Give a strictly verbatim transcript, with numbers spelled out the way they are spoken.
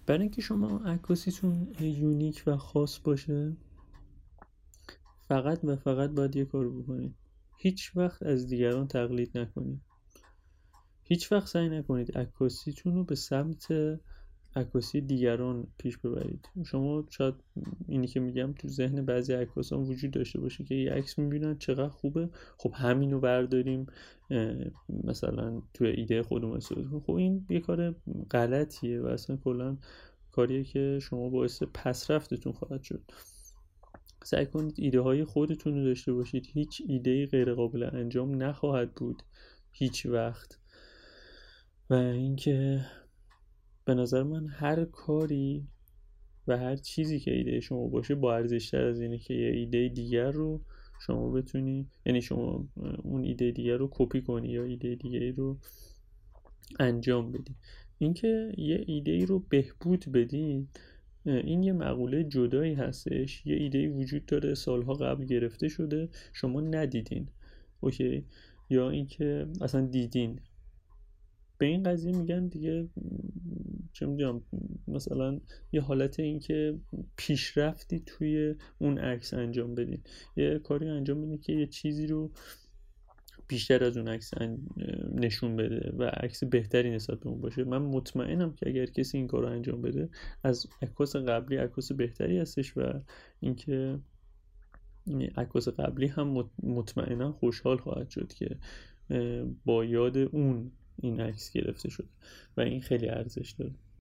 برای اینکه شما عکاسیتون یونیک و خاص باشه فقط و فقط باید یه کار بکنید: هیچ وقت از دیگران تقلید نکنید. هیچ وقت سعی نکنید عکاسیتون رو به سمت عکاسی دیگران پیش ببرید. شما شاید اینی که میگم تو ذهن بعضی عکاسان وجود داشته باشه که یه عکس میبینن چقدر خوبه، خب همینو برداریم مثلا تو ایده خودمون استفاده کنیم. خب این یه کار غلطیه و اصلا کلا کاریه که شما باعث پسرفتتون خواهد شد. سعی کنید ایده های خودتون رو داشته باشید. هیچ ایده غیر قابل انجام نخواهد بود هیچ وقت. و اینکه به نظر من هر کاری و هر چیزی که ایده شما باشه با ارزش‌تر از اینه که یه ایده دیگر رو شما بتونی، یعنی شما اون ایده دیگر رو کپی کنی یا ایده دیگری رو انجام بدی. اینکه یه ایده رو بهبود بدی این یه مقوله جدایی هستش. یه ایده وجود داره سالها قبل گرفته شده، شما ندیدین، اوکی، یا اینکه اصلا دیدین. به این قضیه میگن دیگه چه میدونم مثلا یه حالت این که پیشرفتی توی اون عکس انجام بدین، یه کاری انجام بدین که یه چیزی رو بیشتر از اون عکس نشون بده و عکس بهتری نسبت به اون باشه. من مطمئنم که اگر کسی این کار رو انجام بده از عکاس قبلی عکاس بهتری هستش و اینکه عکاس قبلی هم مطمئنا خوشحال خواهد شد که با یاد اون این عکس گرفته شده و این خیلی ارزش داره.